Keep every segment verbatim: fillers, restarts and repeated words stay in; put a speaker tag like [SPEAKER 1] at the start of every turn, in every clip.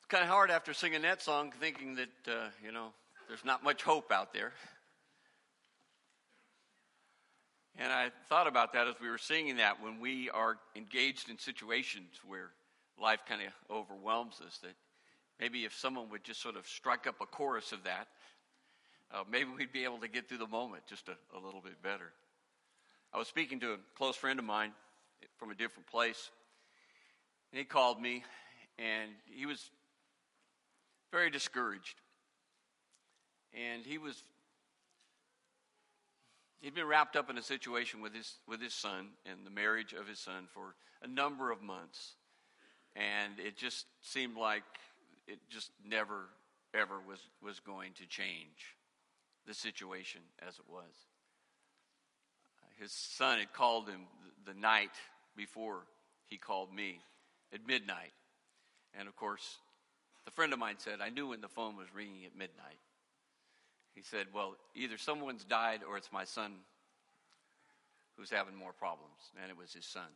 [SPEAKER 1] It's kind of hard after singing that song thinking that, uh, you know, there's not much hope out there. And I thought about that as we were singing that, when we are engaged in situations where life kind of overwhelms us, that maybe if someone would just sort of strike up a chorus of that, uh, maybe we'd be able to get through the moment just a, a little bit better. I was speaking to a close friend of mine from a different place, and he called me, and he was very discouraged. And he was, he'd been wrapped up in a situation with his with his son and the marriage of his son for a number of months. And it just seemed like it just never, ever was, was going to change the situation as it was. His son had called him the night before he called me at midnight. And of course, the friend of mine said, I knew when the phone was ringing at midnight. He said, well, either someone's died or it's my son who's having more problems. And it was his son.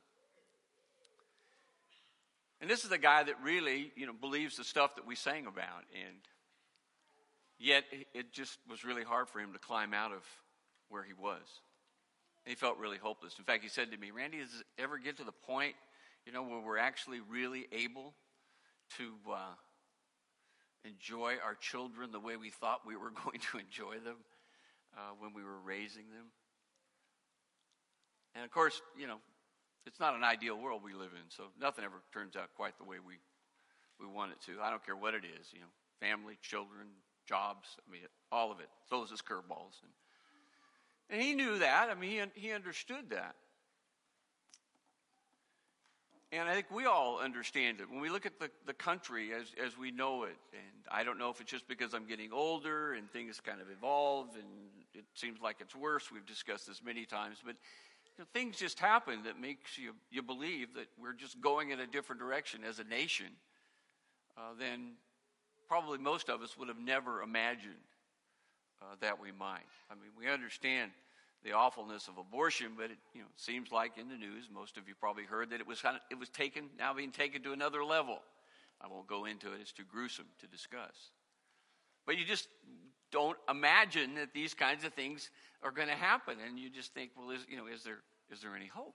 [SPEAKER 1] And this is a guy that really, you know, believes the stuff that we sang about. And yet it just was really hard for him to climb out of where he was. And he felt really hopeless. In fact, he said to me, Randy, does it ever get to the point, you know, where we're actually really able to uh, enjoy our children the way we thought we were going to enjoy them uh, when we were raising them? And of course, you know, it's not an ideal world we live in, so nothing ever turns out quite the way we, we want it to. I don't care what it is, you know, family, children, jobs, I mean, all of it throws us curveballs. And, and he knew that. I mean, he, he understood that. And I think we all understand it. When we look at the, the country as, as we know it, and I don't know if it's just because I'm getting older and things kind of evolve and it seems like it's worse. We've discussed this many times, but you know, things just happen that makes you, you believe that we're just going in a different direction as a nation uh, than probably most of us would have never imagined uh, that we might. I mean, we understand the awfulness of abortion, but it, you know, seems like in the news, most of you probably heard that it was kind of, it was taken, now being taken to another level. I won't go into it; it's too gruesome to discuss. But you just don't imagine that these kinds of things are going to happen, and you just think, well, is you know, is there is there any hope?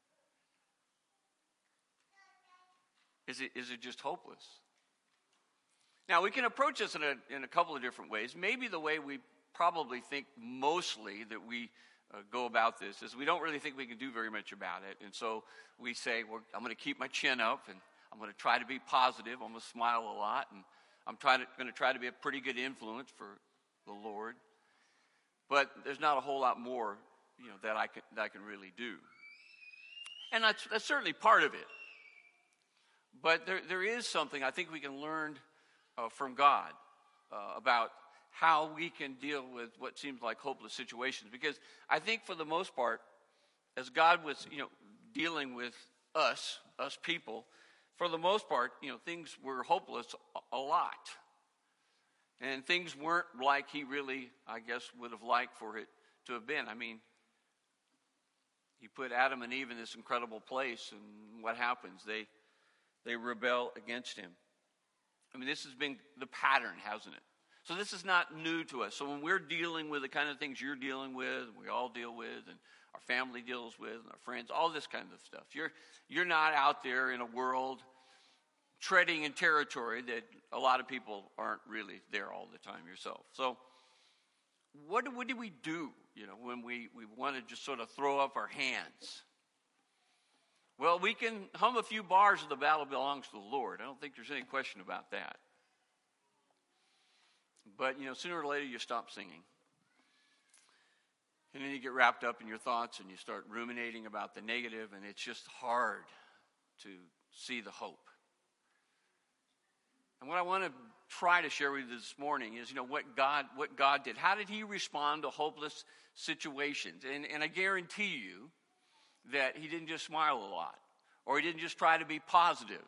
[SPEAKER 1] Is it is it just hopeless? Now we can approach this in a in a couple of different ways. Maybe the way we probably think mostly that we Uh, go about this is we don't really think we can do very much about it. And so we say, well, I'm going to keep my chin up and I'm going to try to be positive. I'm going to smile a lot and I'm trying to, going to try to be a pretty good influence for the Lord. But there's not a whole lot more, you know, that I can, that I can really do. And that's, that's certainly part of it. But there, there is something I think we can learn uh, from God uh, about how we can deal with what seems like hopeless situations. Because I think for the most part, as God was, you know, dealing with us, us people, for the most part, you know, things were hopeless a, a lot. And things weren't like he really, I guess, would have liked for it to have been. I mean, he put Adam and Eve in this incredible place, and what happens? They, they rebel against him. I mean, this has been the pattern, hasn't it? So this is not new to us. So when we're dealing with the kind of things you're dealing with, we all deal with, and our family deals with, and our friends, all this kind of stuff. You're you're not out there in a world treading in territory that a lot of people aren't really there all the time yourself. So what do, what do we do, you know, when we, we want to just sort of throw up our hands? Well, we can hum a few bars of The Battle Belongs to the Lord. I don't think there's any question about that. But, you know, sooner or later you stop singing. And then you get wrapped up in your thoughts and you start ruminating about the negative, and it's just hard to see the hope. And what I want to try to share with you this morning is, you know, what God what God did. How did he respond to hopeless situations? And, and I guarantee you that he didn't just smile a lot, or he didn't just try to be positive.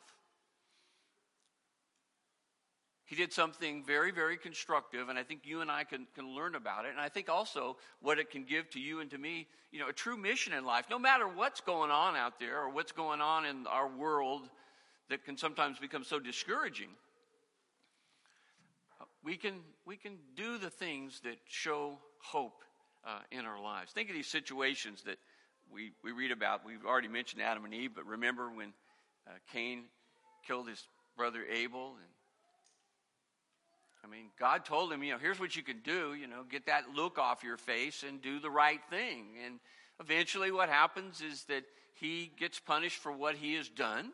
[SPEAKER 1] He did something very, very constructive, and I think you and I can, can learn about it. And I think also what it can give to you and to me, you know, a true mission in life. No matter what's going on out there or what's going on in our world that can sometimes become so discouraging, we can we can do the things that show hope uh, in our lives. Think of these situations that we, we read about. We've already mentioned Adam and Eve, but remember when uh, Cain killed his brother Abel? And I mean, God told him, you know, here's what you can do, you know, get that look off your face and do the right thing. And eventually what happens is that he gets punished for what he has done.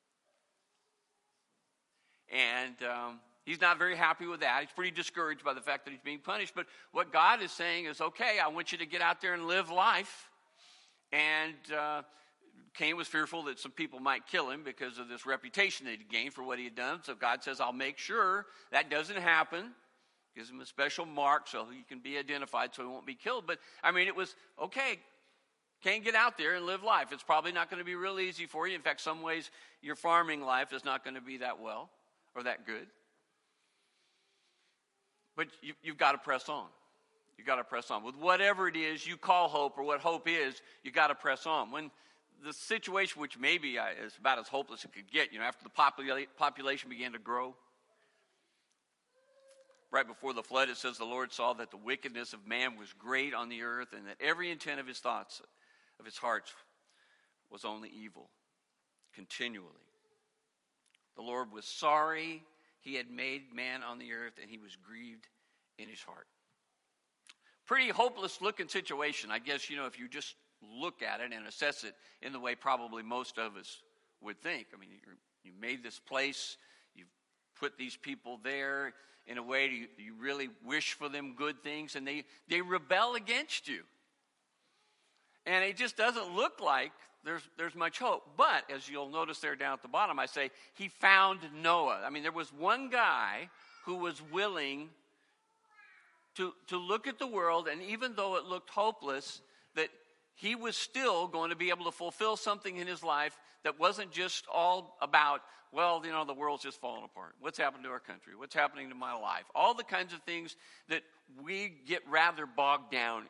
[SPEAKER 1] And um, he's not very happy with that. He's pretty discouraged by the fact that he's being punished. But what God is saying is, okay, I want you to get out there and live life. And uh, Cain was fearful that some people might kill him because of this reputation that he gained for what he had done. So God says, I'll make sure that doesn't happen. Gives him a special mark so he can be identified so he won't be killed. But, I mean, it was, okay, Cain, get out there and live life. It's probably not going to be real easy for you. In fact, some ways your farming life is not going to be that well or that good. But you, you've got to press on. You've got to press on. With whatever it is you call hope or what hope is, you've got to press on. When the situation, which maybe is about as hopeless as it could get, you know, after the popula- population began to grow, right before the flood, it says the Lord saw that the wickedness of man was great on the earth and that every intent of his thoughts, of his hearts, was only evil, continually. The Lord was sorry he had made man on the earth, and he was grieved in his heart. Pretty hopeless looking situation, I guess, you know, if you just look at it and assess it in the way probably most of us would think. I mean, you you made this place, you've put these people there in a way you, you really wish for them good things, and they, they rebel against you. And it just doesn't look like there's there's much hope. But as you'll notice there down at the bottom, I say he found Noah. I mean, there was one guy who was willing to, to look at the world, and even though it looked hopeless, that he was still going to be able to fulfill something in his life that wasn't just all about, well, you know, the world's just falling apart. What's happened to our country? What's happening to my life? All the kinds of things that we get rather bogged down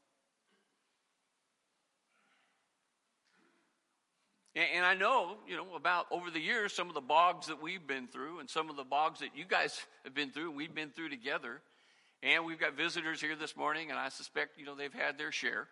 [SPEAKER 1] in. And I know, you know, about over the years, some of the bogs that we've been through and some of the bogs that you guys have been through, we've been through together. And we've got visitors here this morning, and I suspect, you know, they've had their share.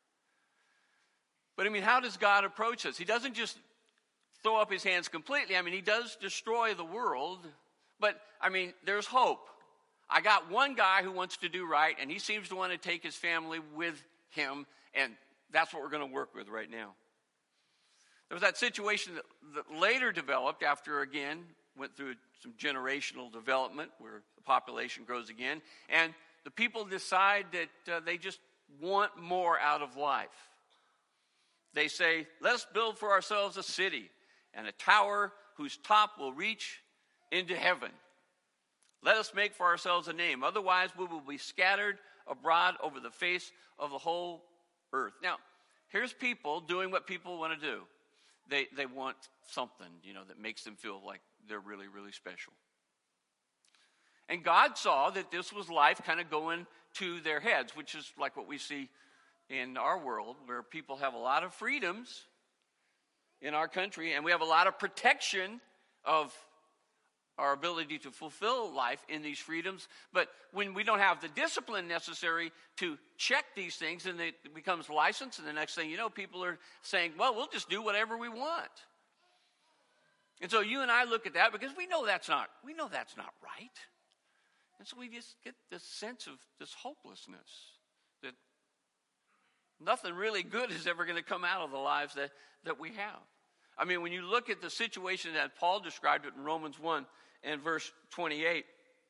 [SPEAKER 1] But, I mean, how does God approach us? He doesn't just throw up his hands completely. I mean, he does destroy the world. But, I mean, there's hope. I got one guy who wants to do right, and he seems to want to take his family with him, and that's what we're going to work with right now. There was that situation that, that later developed after, again, went through some generational development where the population grows again. And the people decide that uh, they just want more out of life. They say, let's build for ourselves a city and a tower whose top will reach into heaven. Let us make for ourselves a name. Otherwise, we will be scattered abroad over the face of the whole earth. Now, here's people doing what people want to do. They they want something, you know, that makes them feel like they're really, really special. And God saw that this was life kind of going to their heads, which is like what we see in our world, where people have a lot of freedoms in our country, and we have a lot of protection of our ability to fulfill life in these freedoms. But when we don't have the discipline necessary to check these things, and it becomes license, and the next thing you know, people are saying, well, we'll just do whatever we want. And so you and I look at that because we know that's not, we know that's not right. And so we just get this sense of this hopelessness that nothing really good is ever going to come out of the lives that, that we have. I mean, when you look at the situation that Paul described it in Romans one and verse twenty-eight,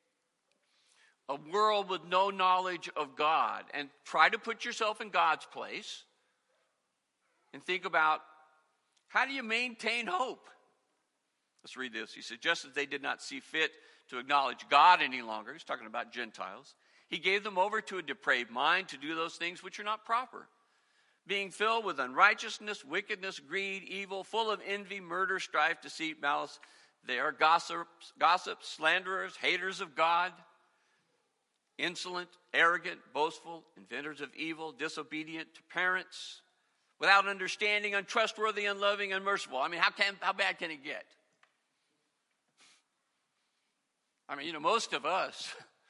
[SPEAKER 1] a world with no knowledge of God, and try to put yourself in God's place and think about, how do you maintain hope? Let's read this. He said, just as they did not see fit to acknowledge God any longer, he's talking about Gentiles, he gave them over to a depraved mind to do those things which are not proper, being filled with unrighteousness, wickedness, greed, evil, full of envy, murder, strife, deceit, malice. They are gossips, gossips, slanderers, haters of God, insolent, arrogant, boastful, inventors of evil, disobedient to parents, without understanding, untrustworthy, unloving, unmerciful. I mean, how can how bad can it get? I mean, you know, most of us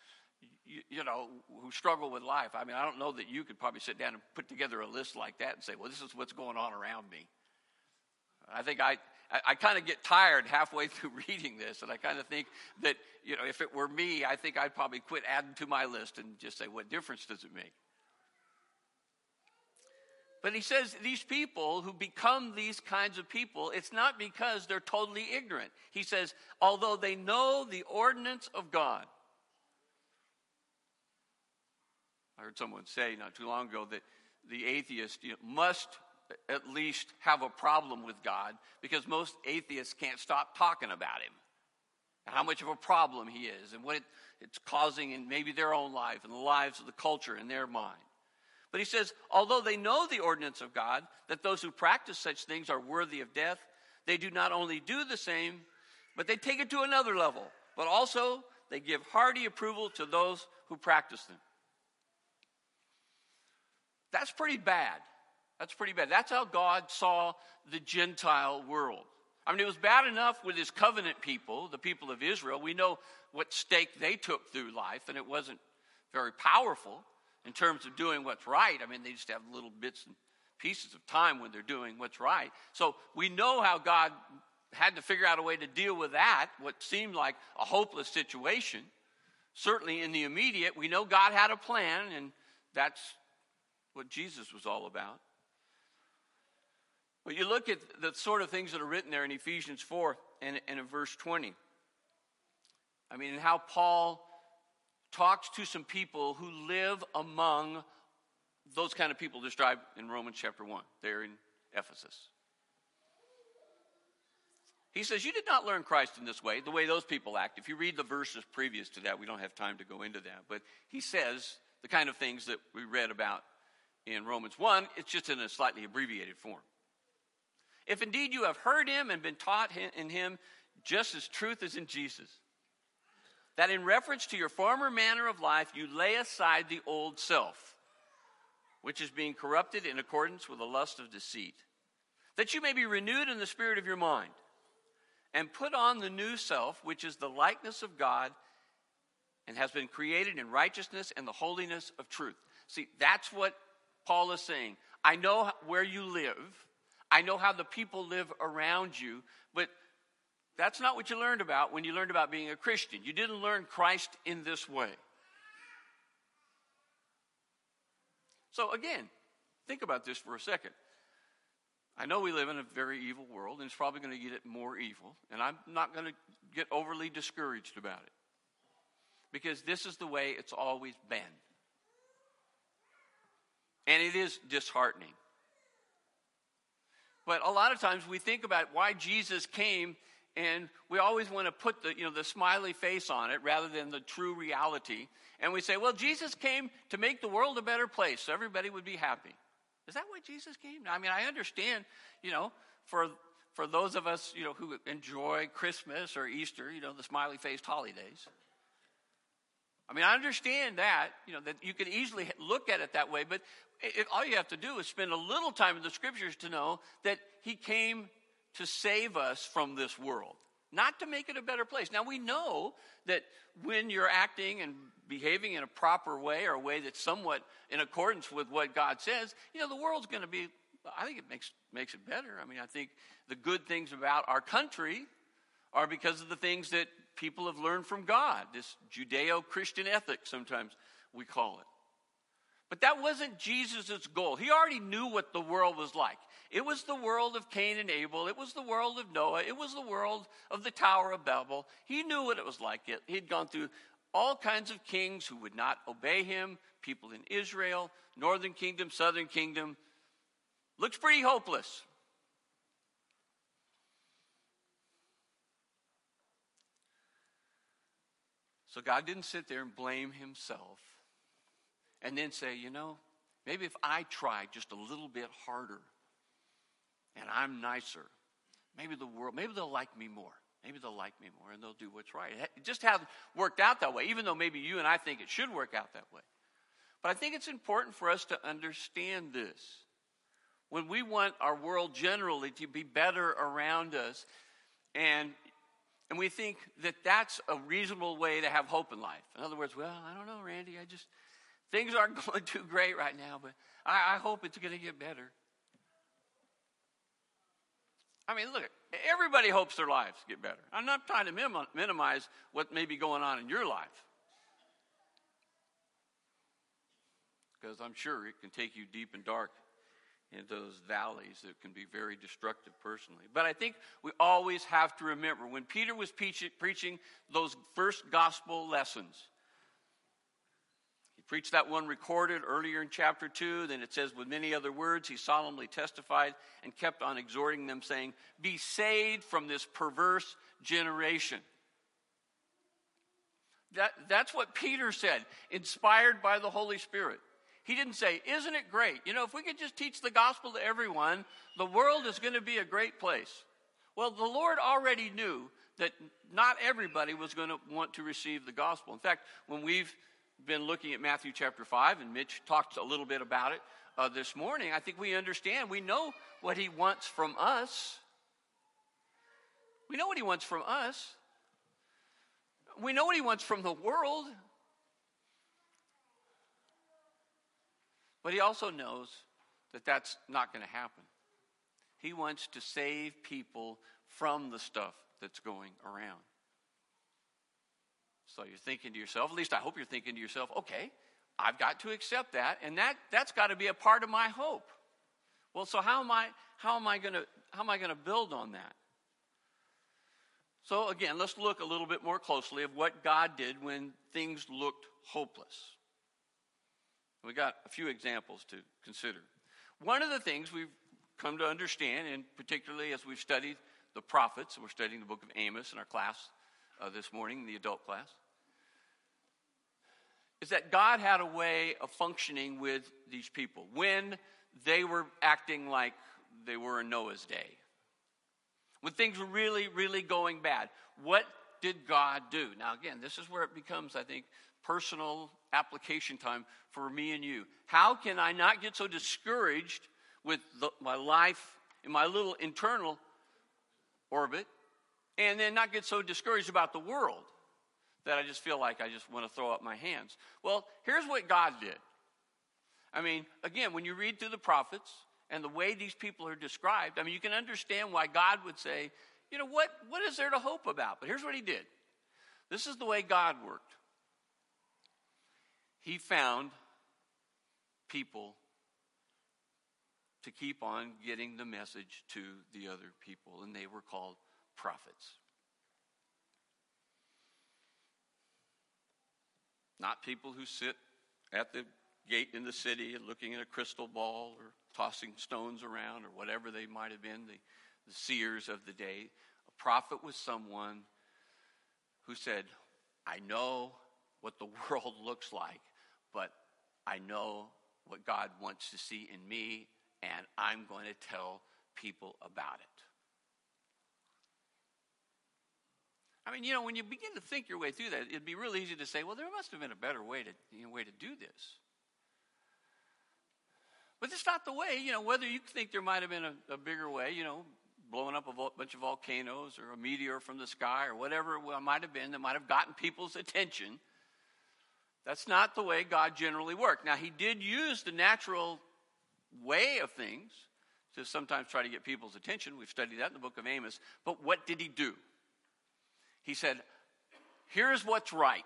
[SPEAKER 1] you, you know, who struggle with life. I mean, I don't know that you could probably sit down and put together a list like that and say, well, this is what's going on around me. I think I, I, I kind of get tired halfway through reading this, and I kind of think that, you know, if it were me, I think I'd probably quit adding to my list and just say, what difference does it make? But he says these people who become these kinds of people, it's not because they're totally ignorant. He says, although they know the ordinance of God. I heard someone say not too long ago that the atheist, you know, must at least have a problem with God, because most atheists can't stop talking about him and how much of a problem he is and what it, it's causing in maybe their own life and the lives of the culture in their mind. But he says, although they know the ordinance of God, that those who practice such things are worthy of death, they do not only do the same, but they take it to another level. But also, they give hearty approval to those who practice them. That's pretty bad. That's pretty bad. That's how God saw the Gentile world. I mean, it was bad enough with his covenant people, the people of Israel. We know what stake they took through life, and it wasn't very powerful in terms of doing what's right. I mean, they just have little bits and pieces of time when they're doing what's right. So we know how God had to figure out a way to deal with that, what seemed like a hopeless situation. Certainly in the immediate, we know God had a plan, and that's what Jesus was all about. But you look at the sort of things that are written there in Ephesians four and, and in verse twenty. I mean, and how Paul talks to some people who live among those kind of people described in Romans chapter one, there in Ephesus. He says, you did not learn Christ in this way, the way those people act. If you read the verses previous to that, we don't have time to go into that. But he says the kind of things that we read about in Romans one, it's just in a slightly abbreviated form. If indeed you have heard him and been taught in him, just as truth is in Jesus, that in reference to your former manner of life, you lay aside the old self, which is being corrupted in accordance with the lust of deceit, that you may be renewed in the spirit of your mind, and put on the new self, which is the likeness of God, and has been created in righteousness and the holiness of truth. See, that's what Paul is saying. I know where you live. I know how the people live around you, but that's not what you learned about when you learned about being a Christian. You didn't learn Christ in this way. So again, think about this for a second. I know we live in a very evil world, and it's probably going to get more evil, and I'm not going to get overly discouraged about it, because this is the way it's always been. And it is disheartening. But a lot of times we think about why Jesus came, and we always want to put the, you know, the smiley face on it rather than the true reality. And we say, well, Jesus came to make the world a better place so everybody would be happy. Is that why Jesus came? I mean, I understand, you know, for for those of us, you know, who enjoy Christmas or Easter, you know, the smiley-faced holidays. I mean, I understand that, you know, that you can easily look at it that way, but it, all you have to do is spend a little time in the scriptures to know that he came to save us from this world, not to make it a better place. Now, we know that when you're acting and behaving in a proper way, or a way that's somewhat in accordance with what God says, you know, the world's going to be, I think it makes makes it better. I mean, I think the good things about our country are because of the things that people have learned from God, this Judeo-Christian ethic, sometimes we call it. But that wasn't Jesus' goal. He already knew what the world was like. It was the world of Cain and Abel. It was the world of Noah. It was the world of the Tower of Babel. He knew what it was like. He'd gone through all kinds of kings who would not obey him, people in Israel, northern kingdom, southern kingdom. Looks pretty hopeless. So God didn't sit there and blame himself and then say, you know, maybe if I try just a little bit harder and I'm nicer, maybe the world, maybe they'll like me more. Maybe they'll like me more and they'll do what's right. It just hasn't worked out that way, even though maybe you and I think it should work out that way. But I think it's important for us to understand this. When we want our world generally to be better around us, and And we think that that's a reasonable way to have hope in life. In other words, well, I don't know, Randy, I just, things aren't going too great right now, but I, I hope it's going to get better. I mean, look, everybody hopes their lives get better. I'm not trying to minim- minimize what may be going on in your life, because I'm sure it can take you deep and dark into those valleys that can be very destructive personally. But I think we always have to remember, when Peter was preach- preaching those first gospel lessons, he preached that one recorded earlier in chapter two. Then it says, with many other words, he solemnly testified and kept on exhorting them, saying, be saved from this perverse generation. That, that's what Peter said, inspired by the Holy Spirit. He didn't say, isn't it great? You know, if we could just teach the gospel to everyone, the world is going to be a great place. Well, the Lord already knew that not everybody was going to want to receive the gospel. In fact, when we've been looking at Matthew chapter five, and Mitch talked a little bit about it uh, this morning, I think we understand, we know what he wants from us. We know what he wants from us. We know what he wants from the world. But he also knows that that's not going to happen. He wants to save people from the stuff that's going around. So you're thinking to yourself, at least I hope you're thinking to yourself, okay, I've got to accept that, and that, that's got to be a part of my hope. Well, so how am I how am I going to how am I going to build on that? So again, let's look a little bit more closely of what God did when things looked hopeless. We got a few examples to consider. One of the things we've come to understand, and particularly as we've studied the prophets, and we're studying the book of Amos in our class uh, this morning, the adult class, is that God had a way of functioning with these people when they were acting like they were in Noah's day. When things were really, really going bad, what did God do? Now again, this is where it becomes, I think, personal application time for me and you. How can I not get so discouraged with the, my life in my little internal orbit, and then not get so discouraged about the world that I just feel like I just want to throw up my hands? Well, here's what God did. I mean, again, when you read through the prophets and the way these people are described, I mean, you can understand why God would say, you know, what, what is there to hope about? But here's what he did. This is the way God worked. He found people to keep on getting the message to the other people, and they were called prophets. Not people who sit at the gate in the city and looking at a crystal ball or tossing stones around or whatever they might have been, the, the seers of the day. A prophet was someone who said, I know what the world looks like, but I know what God wants to see in me, and I'm going to tell people about it. I mean, you know, when you begin to think your way through that, it'd be real easy to say, well, there must have been a better way to, you know, way to do this. But it's not the way, you know, whether you think there might have been a, a bigger way, you know, blowing up a vol- bunch of volcanoes or a meteor from the sky or whatever it might have been that might have gotten people's attention. That's not the way God generally worked. Now, he did use the natural way of things to sometimes try to get people's attention. We've studied that in the book of Amos. But what did he do? He said, here's what's right.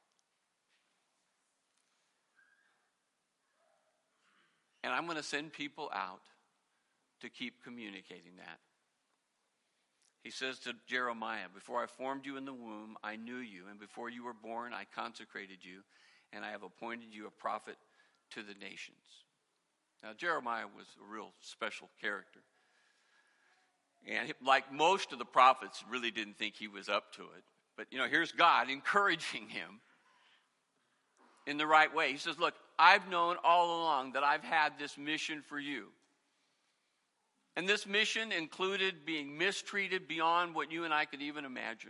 [SPEAKER 1] And I'm going to send people out to keep communicating that. He says to Jeremiah, before I formed you in the womb, I knew you. And before you were born, I consecrated you. And I have appointed you a prophet to the nations. Now, Jeremiah was a real special character. And like most of the prophets, really didn't think he was up to it. But, you know, here's God encouraging him in the right way. He says, look, I've known all along that I've had this mission for you. And this mission included being mistreated beyond what you and I could even imagine.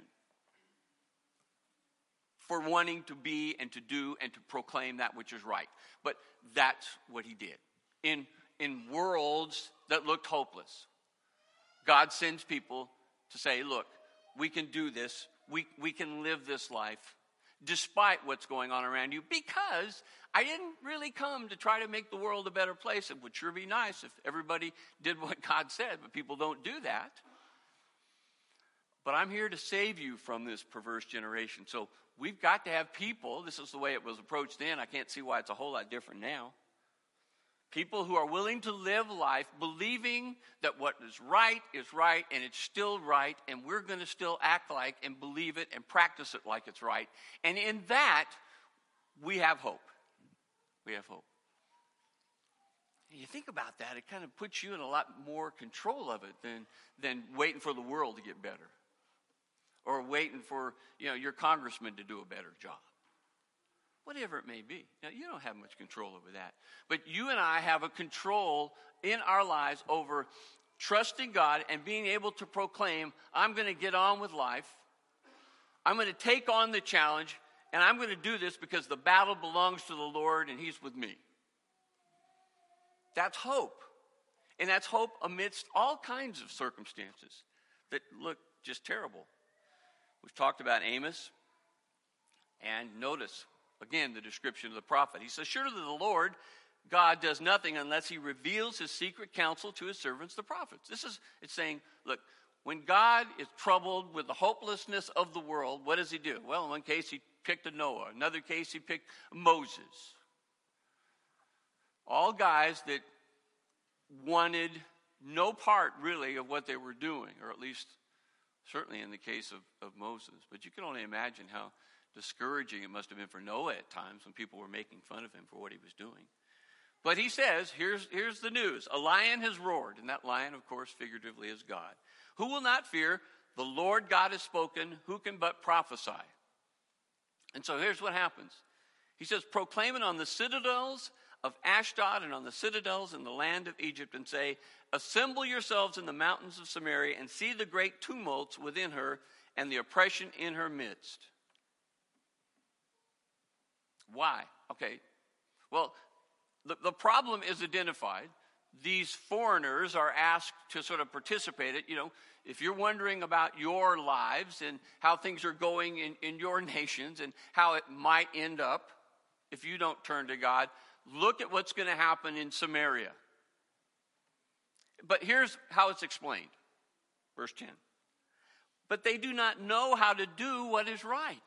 [SPEAKER 1] For wanting to be and to do and to proclaim that which is right. But that's what he did. In, in worlds that looked hopeless, God sends people to say, look, we can do this. We, we can live this life despite what's going on around you, because I didn't really come to try to make the world a better place. It would sure be nice if everybody did what God said, but people don't do that. But I'm here to save you from this perverse generation. So we've got to have people, this is the way it was approached then, I can't see why it's a whole lot different now. People who are willing to live life believing that what is right is right and it's still right, and we're going to still act like and believe it and practice it like it's right. And in that, we have hope. We have hope. And you think about that, it kind of puts you in a lot more control of it than, than waiting for the world to get better, or waiting for, you know, your congressman to do a better job. Whatever it may be. Now, you don't have much control over that. But you and I have a control in our lives over trusting God and being able to proclaim, I'm going to get on with life. I'm going to take on the challenge, and I'm going to do this because the battle belongs to the Lord and He's with me. That's hope. And that's hope amidst all kinds of circumstances that look just terrible. We've talked about Amos, and notice again, the description of the prophet. He says, surely the Lord God does nothing unless He reveals His secret counsel to His servants, the prophets. This is, it's saying, look, when God is troubled with the hopelessness of the world, what does He do? Well, in one case, He picked a Noah. In another case, He picked Moses. All guys that wanted no part, really, of what they were doing, or at least, certainly in the case of, of Moses. But you can only imagine how discouraging it must have been for Noah at times when people were making fun of him for what he was doing. But he says, here's, here's the news. A lion has roared, and that lion, of course, figuratively is God. Who will not fear? The Lord God has spoken. Who can but prophesy? And so here's what happens. He says, proclaim it on the citadels of Ashdod and on the citadels in the land of Egypt, and say, assemble yourselves in the mountains of Samaria and see the great tumults within her and the oppression in her midst. Why? Okay. Well, the, the problem is identified. These foreigners are asked to sort of participate in it. You know, if you're wondering about your lives and how things are going in, in your nations and how it might end up if you don't turn to God, look at what's going to happen in Samaria. But here's how it's explained. Verse ten. But they do not know how to do what is right.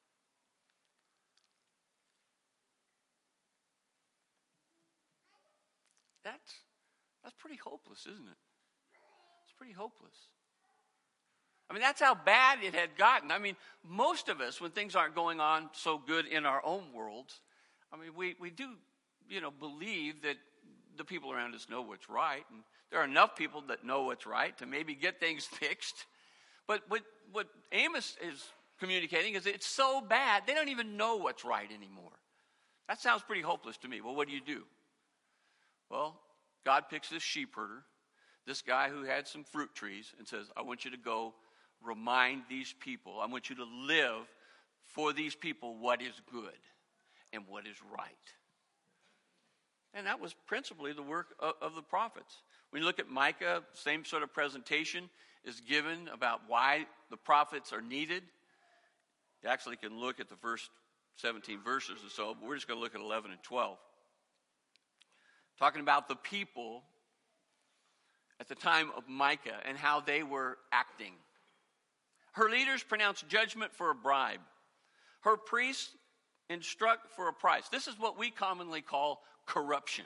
[SPEAKER 1] That's, that's pretty hopeless, isn't it? It's pretty hopeless. I mean, that's how bad it had gotten. I mean, most of us, when things aren't going on so good in our own worlds, I mean, we, we do, you know, believe that the people around us know what's right. And there are enough people that know what's right to maybe get things fixed. But what, what Amos is communicating is it's so bad, they don't even know what's right anymore. That sounds pretty hopeless to me. Well, what do you do? Well, God picks this sheep herder, this guy who had some fruit trees, and says, I want you to go remind these people. I want you to live for these people what is good and what is right. And that was principally the work of, of the prophets. When you look at Micah, same sort of presentation is given about why the prophets are needed. You actually can look at the first seventeen verses or so, but we're just going to look at eleven and twelve. Talking about the people at the time of Micah and how they were acting. Her leaders pronounce judgment for a bribe. Her priests instruct for a price. This is what we commonly call corruption.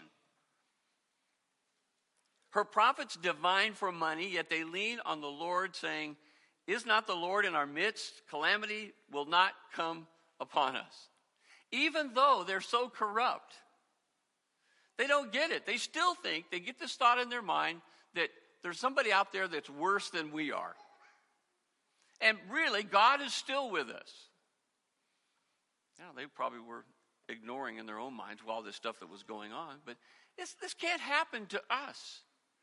[SPEAKER 1] Her prophets divine for money, yet they lean on the Lord, saying, is not the Lord in our midst? Calamity will not come upon us. Even though they're so corrupt, they don't get it. They still think, they get this thought in their mind that there's somebody out there that's worse than we are. And really, God is still with us. You know, they probably were ignoring in their own minds all this stuff that was going on, but this, this can't happen to us.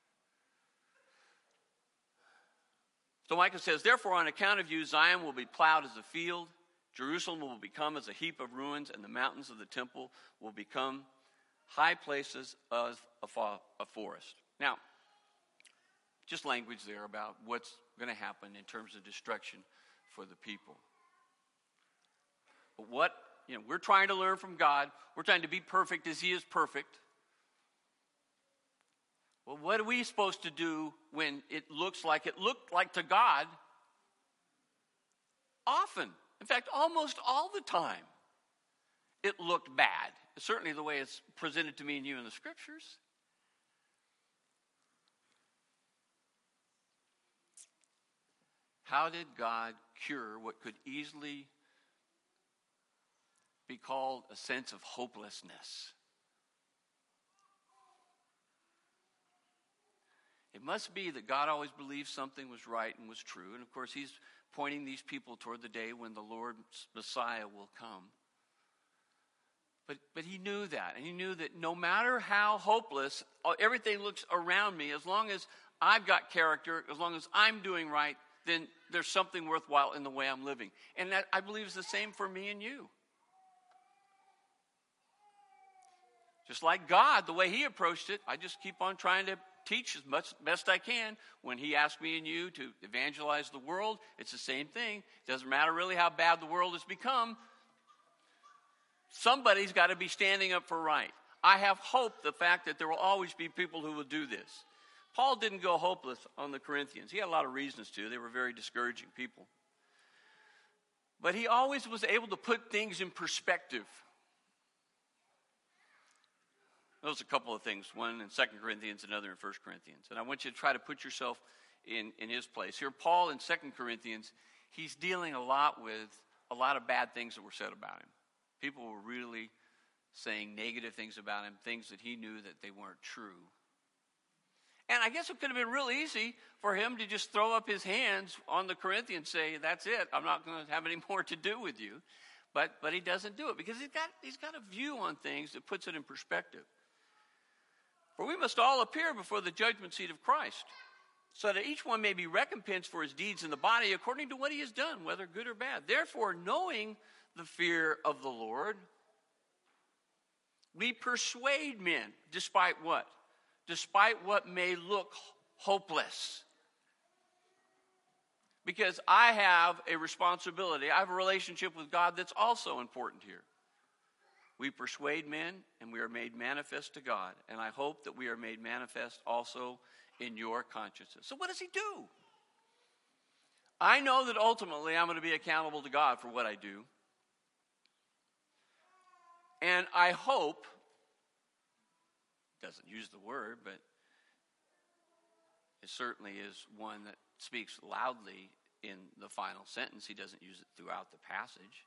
[SPEAKER 1] So Micah says, therefore, on account of you, Zion will be plowed as a field, Jerusalem will become as a heap of ruins, and the mountains of the temple will become high places of a forest. Now, just language there about what's going to happen in terms of destruction for the people. But what, you know, we're trying to learn from God. We're trying to be perfect as he is perfect. Well, what are we supposed to do when it looks like it looked like to God? Often, in fact, almost all the time, it looked bad. Certainly the way it's presented to me and you in the scriptures. How did God cure what could easily be called a sense of hopelessness? It must be that God always believed something was right and was true. And of course, he's pointing these people toward the day when the Lord Messiah will come. But, but he knew that. And he knew that no matter how hopeless everything looks around me, as long as I've got character, as long as I'm doing right, then there's something worthwhile in the way I'm living. And that, I believe, is the same for me and you. Just like God, the way he approached it, I just keep on trying to teach as much best I can. When he asked me and you to evangelize the world, it's the same thing. It doesn't matter really how bad the world has become. Somebody's got to be standing up for right. I have hope the fact that there will always be people who will do this. Paul didn't go hopeless on the Corinthians. He had a lot of reasons to. They were very discouraging people. But he always was able to put things in perspective. Those are a couple of things, one in Second Corinthians, another in First Corinthians. And I want you to try to put yourself in, in his place. Here, Paul in Second Corinthians, he's dealing a lot with a lot of bad things that were said about him. People were really saying negative things about him, things that he knew that they weren't true. And I guess it could have been real easy for him to just throw up his hands on the Corinthians, say, that's it, I'm not going to have any more to do with you. But, but he doesn't do it because he's got, he's got a view on things that puts it in perspective. For we must all appear before the judgment seat of Christ, so that each one may be recompensed for his deeds in the body according to what he has done, whether good or bad. Therefore, knowing the fear of the Lord, we persuade men, despite what? Despite what may look hopeless. Because I have a responsibility. I have a relationship with God that's also important here. We persuade men, and we are made manifest to God. And I hope that we are made manifest also in your consciences. So what does he do? I know that ultimately I'm going to be accountable to God for what I do. And I hope, doesn't use the word, but it certainly is one that speaks loudly in the final sentence. He doesn't use it throughout the passage.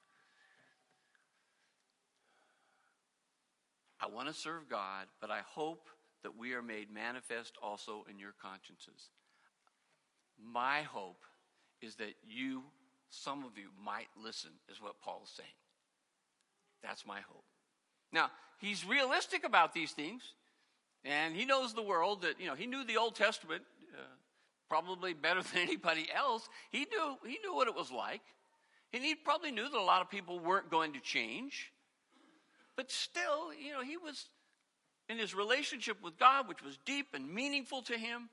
[SPEAKER 1] I want to serve God, but I hope that we are made manifest also in your consciences. My hope is that you, some of you, might listen, is what Paul is saying. That's my hope. Now, he's realistic about these things, and he knows the world that, you know, he knew the Old Testament uh, probably better than anybody else. He knew, he knew what it was like, and he probably knew that a lot of people weren't going to change. But still, you know, he was in his relationship with God, which was deep and meaningful to him.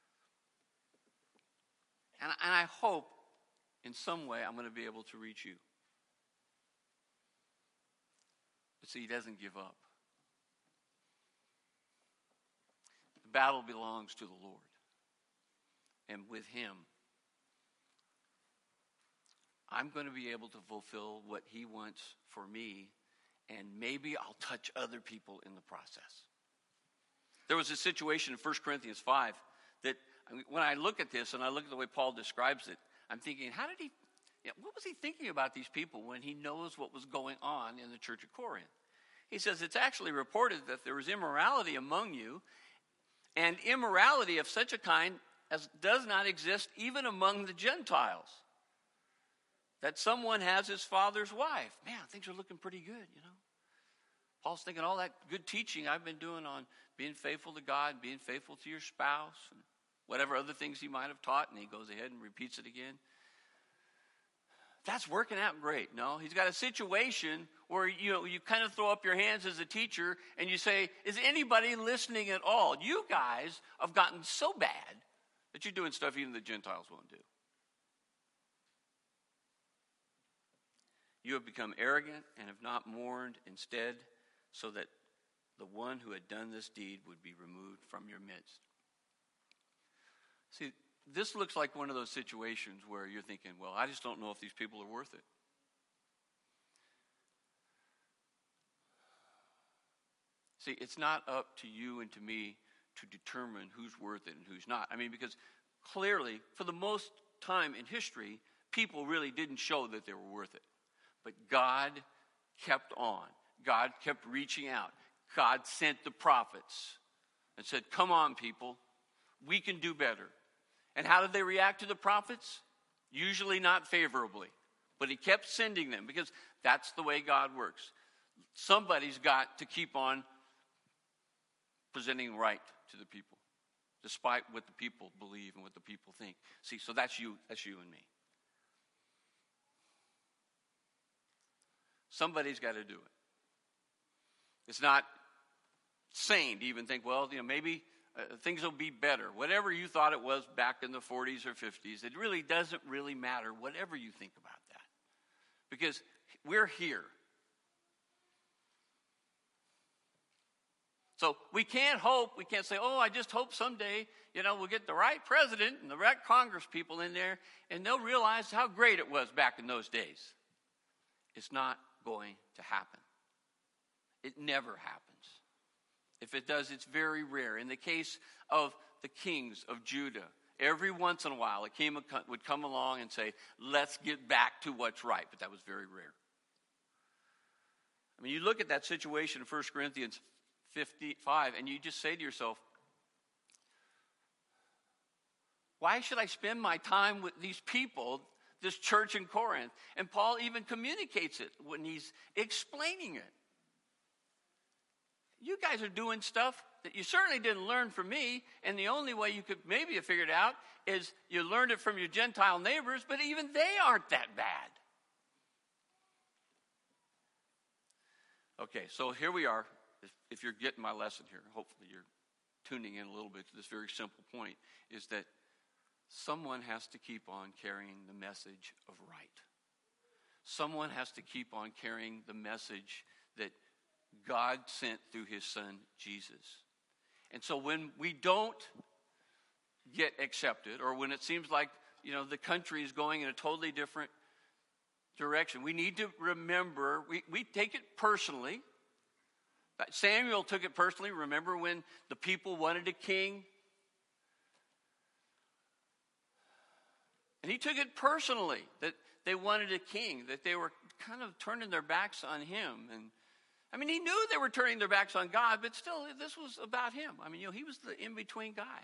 [SPEAKER 1] And, and I hope in some way I'm going to be able to reach you. But see, he doesn't give up. The battle belongs to the Lord. And with him, I'm going to be able to fulfill what he wants for me. And maybe I'll touch other people in the process. There was a situation in First Corinthians five that I mean, when I look at this and I look at the way Paul describes it, I'm thinking, how did he, you know, what was he thinking about these people when he knows what was going on in the church of Corinth? He says, it's actually reported that there is immorality among you, and immorality of such a kind as does not exist even among the Gentiles. That someone has his father's wife. Man, things are looking pretty good, you know. Paul's thinking all that good teaching I've been doing on being faithful to God, being faithful to your spouse, and whatever other things he might have taught, and he goes ahead and repeats it again. That's working out great. No, he's got a situation where, you know, you kind of throw up your hands as a teacher and you say, is anybody listening at all? You guys have gotten so bad That you're doing stuff even the Gentiles won't do. You have become arrogant and have not mourned instead, so that the one who had done this deed would be removed from your midst. See, this looks like one of those situations where you're thinking, well, I just don't know if these people are worth it. See, it's not up to you and to me to determine who's worth it and who's not. I mean, because clearly, for the most time in history, people really didn't show that they were worth it. But God kept on. God kept reaching out. God sent the prophets and said, come on, people. We can do better. And how did they react to the prophets? Usually not favorably. But he kept sending them because that's the way God works. Somebody's got to keep on presenting right to the people, despite what the people believe and what the people think. See, so that's you, that's you and me. Somebody's got to do it. It's not sane to even think, well, you know, maybe uh, things will be better. Whatever you thought it was back in the forties or fifties, it really doesn't really matter, whatever you think about that. Because we're here. So we can't hope, we can't say, oh, I just hope someday, you know, we'll get the right president and the right Congress people in there, and they'll realize how great it was back in those days. It's not going to happen. It never happens. If it does, it's very rare. In the case of the kings of Judah, every once in a while, a king would come along and say, let's get back to what's right. But that was very rare. I mean, you look at that situation in First Corinthians fifty-five, and you just say to yourself, why should I spend my time with these people, this church in Corinth? And Paul even communicates it when he's explaining it. You guys are doing stuff that you certainly didn't learn from me, and the only way you could maybe have figured out is you learned it from your Gentile neighbors, but even they aren't that bad. Okay, so here we are. If, if you're getting my lesson here, hopefully you're tuning in a little bit to this very simple point, is that someone has to keep on carrying the message of right. Someone has to keep on carrying the message that God sent through his son, Jesus. And so when we don't get accepted, or when it seems like, you know, the country is going in a totally different direction, we need to remember, we, we take it personally. Samuel took it personally. Remember when the people wanted a king? And he took it personally that they wanted a king, that they were kind of turning their backs on him. And I mean, he knew they were turning their backs on God, but still, this was about him. I mean, you know, he was the in-between guy.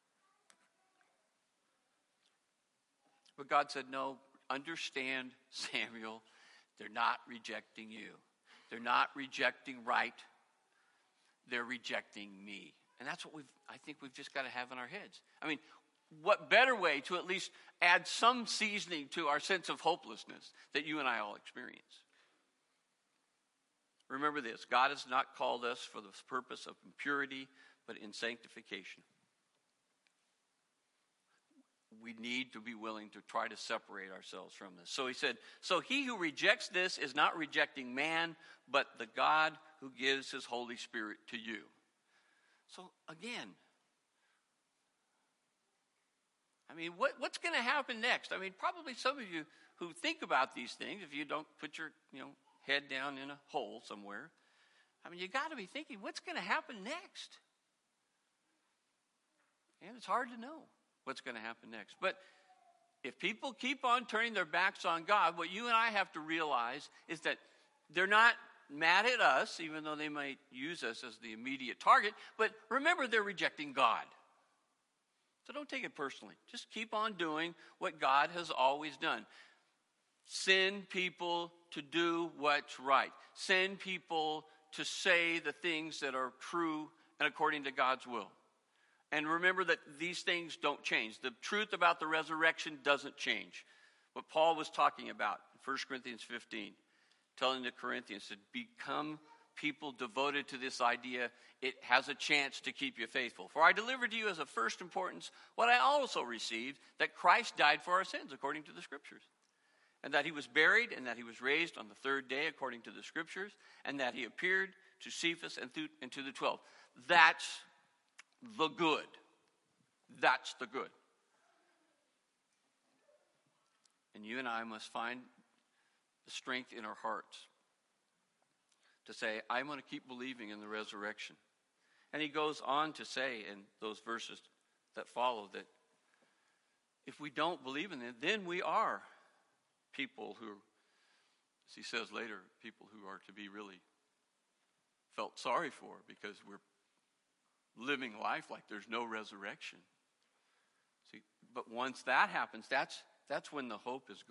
[SPEAKER 1] But God said, no, understand, Samuel, they're not rejecting you. They're not rejecting right. They're rejecting me. And that's what we've, I think we've just got to have in our heads. I mean, what better way to at least add some seasoning to our sense of hopelessness that you and I all experience? Remember this, God has not called us for the purpose of impurity, but in sanctification. We need to be willing to try to separate ourselves from this. So he said, so he who rejects this is not rejecting man, but the God who gives his Holy Spirit to you. So again, I mean, what, what's going to happen next? I mean, probably some of you who think about these things, if you don't put your, you know, head down in a hole somewhere, I mean, you got to be thinking, what's going to happen next? And it's hard to know what's going to happen next. But if people keep on turning their backs on God, what you and I have to realize is that they're not mad at us, even though they might use us as the immediate target, but remember, they're rejecting God. So don't take it personally. Just keep on doing what God has always done. Send people to do what's right. Send people to say the things that are true and according to God's will. And remember that these things don't change. The truth about the resurrection doesn't change. What Paul was talking about in First Corinthians fifteen, telling the Corinthians to become people devoted to this idea, it has a chance to keep you faithful. For I delivered to you as of first importance what I also received, that Christ died for our sins according to the Scriptures, and that he was buried, and that he was raised on the third day according to the Scriptures, and that he appeared to Cephas and, th- and to the twelve. That's the good. That's the good. And you and I must find the strength in our hearts to say, I'm going to keep believing in the resurrection. And he goes on to say in those verses that follow that if we don't believe in it, then we are people who, as he says later, people who are to be really felt sorry for because we're living life like there's no resurrection. See, but once that happens, that's that's when the hope is gone.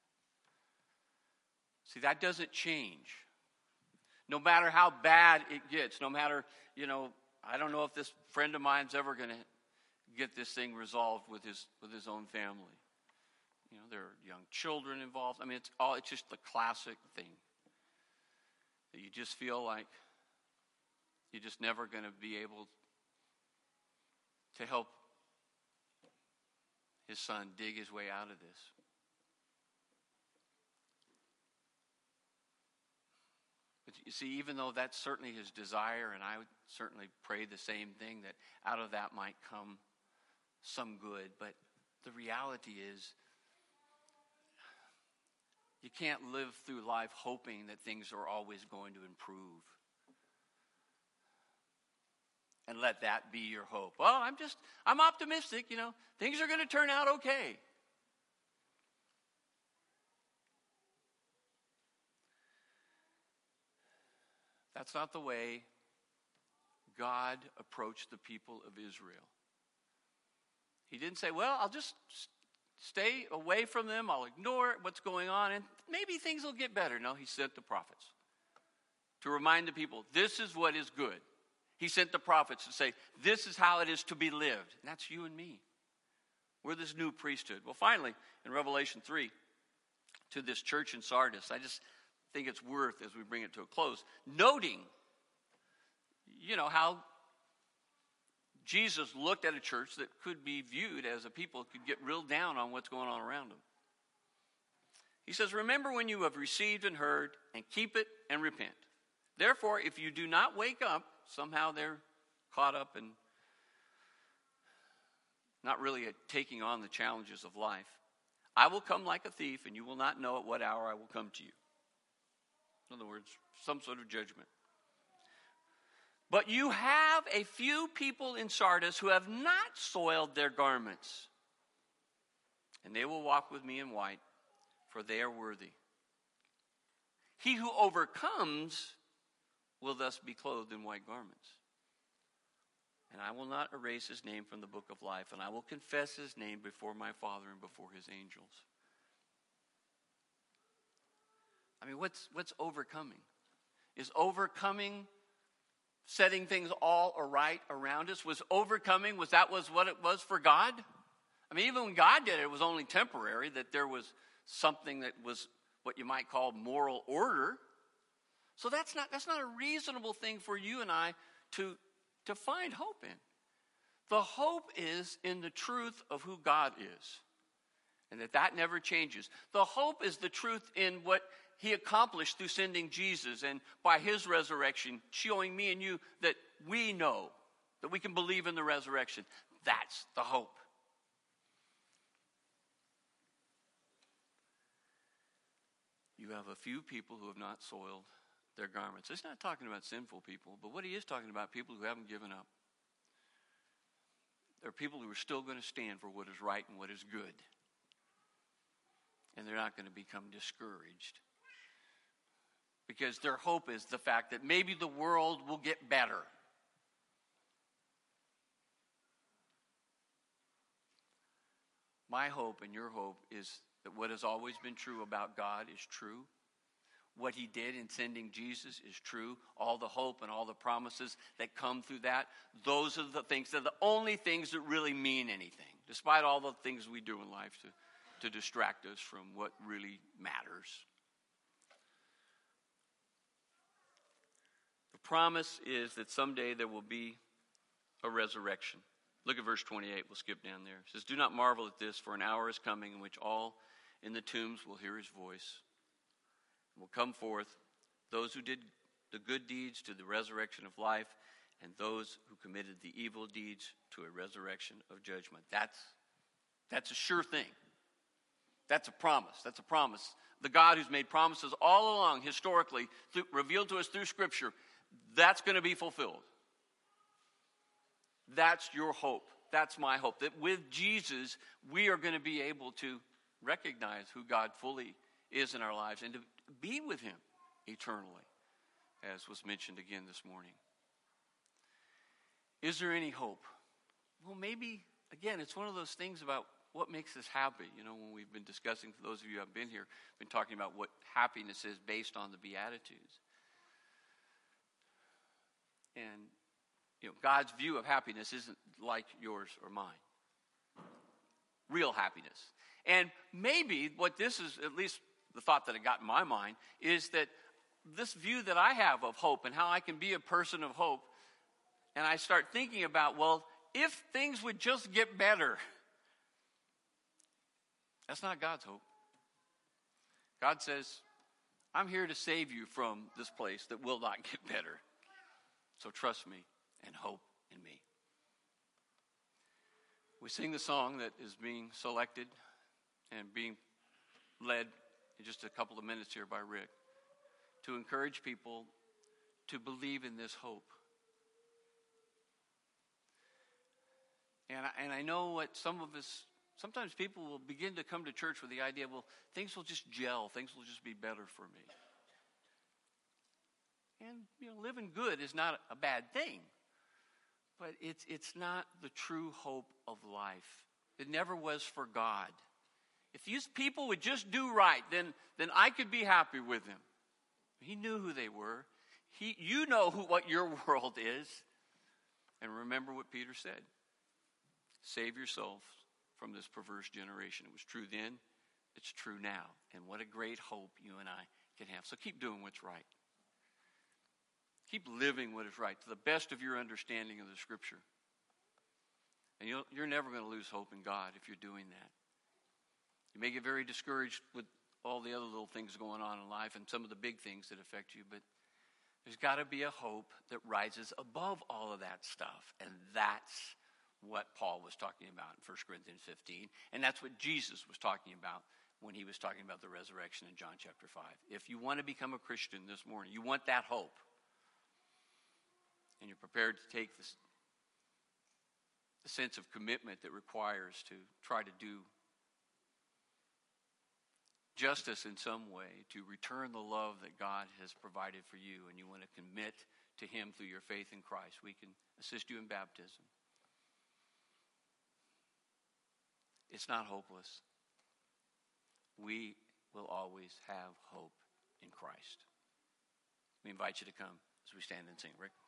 [SPEAKER 1] See, that doesn't change. No matter how bad it gets, no matter, you know, I don't know if this friend of mine's ever going to get this thing resolved with his with his own family. You know, there are young children involved. I mean, it's all it's just the classic thing that you just feel like you're just never going to be able to help his son dig his way out of this. But you see, even though that's certainly his desire, and I would certainly pray the same thing, that out of that might come some good, but the reality is you can't live through life hoping that things are always going to improve. And let that be your hope. Well, I'm just, I'm optimistic, you know. Things are going to turn out okay. That's not the way God approached the people of Israel. He didn't say, well, I'll just stay away from them. I'll ignore what's going on, and maybe things will get better. No, he sent the prophets to remind the people, this is what is good. He sent the prophets to say, this is how it is to be lived. And that's you and me. We're this new priesthood. Well, finally, in Revelation three, to this church in Sardis, I just think it's worth, as we bring it to a close, noting, you know, how Jesus looked at a church that could be viewed as a people who could get real down on what's going on around them. He says, remember when you have received and heard, and keep it and repent. Therefore, if you do not wake up, somehow they're caught up in not really taking on the challenges of life. I will come like a thief, and you will not know at what hour I will come to you. In other words, some sort of judgment. But you have a few people in Sardis who have not soiled their garments, and they will walk with me in white, for they are worthy. He who overcomes will thus be clothed in white garments. And I will not erase his name from the book of life, and I will confess his name before my Father and before his angels. I mean, what's what's overcoming? Is overcoming setting things all right around us? Was overcoming, was that was what it was for God? I mean, even when God did it, it was only temporary, that there was something that was what you might call moral order. So that's not that's not a reasonable thing for you and I to, to find hope in. The hope is in the truth of who God is, and that that never changes. The hope is the truth in what he accomplished through sending Jesus, and by his resurrection, showing me and you that we know, that we can believe in the resurrection. That's the hope. You have a few people who have not soiled their garments. It's not talking about sinful people, but what he is talking about, people who haven't given up. There are people who are still going to stand for what is right and what is good. And they're not going to become discouraged. Because their hope is the fact that maybe the world will get better. My hope and your hope is that what has always been true about God is true. What he did in sending Jesus is true. All the hope and all the promises that come through that, those are the things, they're the only things that really mean anything, despite all the things we do in life to, to distract us from what really matters. promise is that someday there will be a resurrection. Look at verse twenty-eight. We'll skip down there. It says, "Do not marvel at this, for an hour is coming in which all in the tombs will hear his voice, and will come forth, those who did the good deeds to the resurrection of life, and those who committed the evil deeds to a resurrection of judgment." That's, that's a sure thing. That's a promise. That's a promise. The God who's made promises all along, historically, through, revealed to us through Scripture, that's going to be fulfilled. That's your hope. That's my hope. That with Jesus, we are going to be able to recognize who God fully is in our lives and to be with him eternally, as was mentioned again this morning. Is there any hope? Well, maybe, again, it's one of those things about what makes us happy. You know, when we've been discussing, for those of you who have been here, been talking about what happiness is based on the Beatitudes. And, you know, God's view of happiness isn't like yours or mine. Real happiness. And maybe what this is, at least the thought that it got in my mind, is that this view that I have of hope and how I can be a person of hope, and I start thinking about, well, if things would just get better. That's not God's hope. God says, I'm here to save you from this place that will not get better. So trust me and hope in me. We sing the song that is being selected and being led in just a couple of minutes here by Rick to encourage people to believe in this hope. And I, and I know what some of us, sometimes people will begin to come to church with the idea, well, things will just gel, things will just be better for me. And, you know, living good is not a bad thing, but it's it's not the true hope of life. It never was for God. If these people would just do right, then, then I could be happy with him. He knew who they were. He, you know who what your world is. And remember what Peter said. Save yourself from this perverse generation. It was true then. It's true now. And what a great hope you and I can have. So keep doing what's right. Keep living what is right to the best of your understanding of the Scripture. And you'll, you're never going to lose hope in God if you're doing that. You may get very discouraged with all the other little things going on in life and some of the big things that affect you, but there's got to be a hope that rises above all of that stuff. And that's what Paul was talking about in First Corinthians fifteen. And that's what Jesus was talking about when he was talking about the resurrection in John chapter five. If you want to become a Christian this morning, you want that hope, and you're prepared to take this, the sense of commitment that requires to try to do justice in some way, to return the love that God has provided for you, and you want to commit to him through your faith in Christ, we can assist you in baptism. It's not hopeless. We will always have hope in Christ. We invite you to come as we stand and sing. Rick?